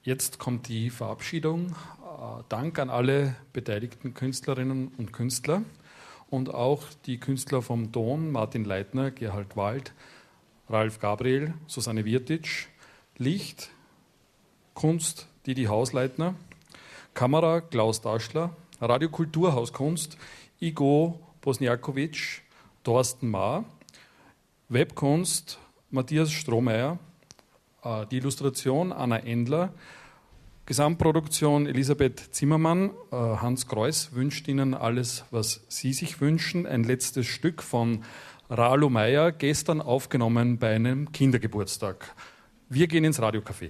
Jetzt kommt die Verabschiedung. Dank an alle beteiligten Künstlerinnen und Künstler und auch die Künstler vom Ton, Martin Leitner, Gerhard Wald, Ralf Gabriel, Susanne Wirtitsch, Licht, Kunst, Didi Hausleitner, Kamera, Klaus Daschler, Radiokulturhauskunst, Igo Bosniakovic, Thorsten Maar, Webkunst, Matthias Strohmeier, die Illustration Anna Endler, Gesamtproduktion Elisabeth Zimmermann. Hans Kreuss wünscht Ihnen alles, was Sie sich wünschen. Ein letztes Stück von Ralo Meyer, gestern aufgenommen bei einem Kindergeburtstag. Wir gehen ins Radiocafé.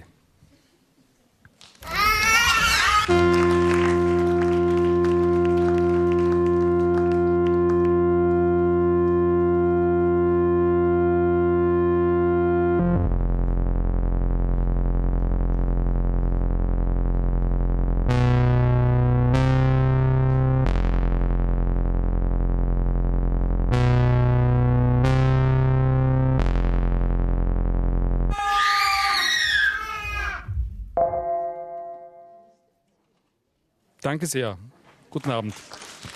Danke sehr. Guten Abend.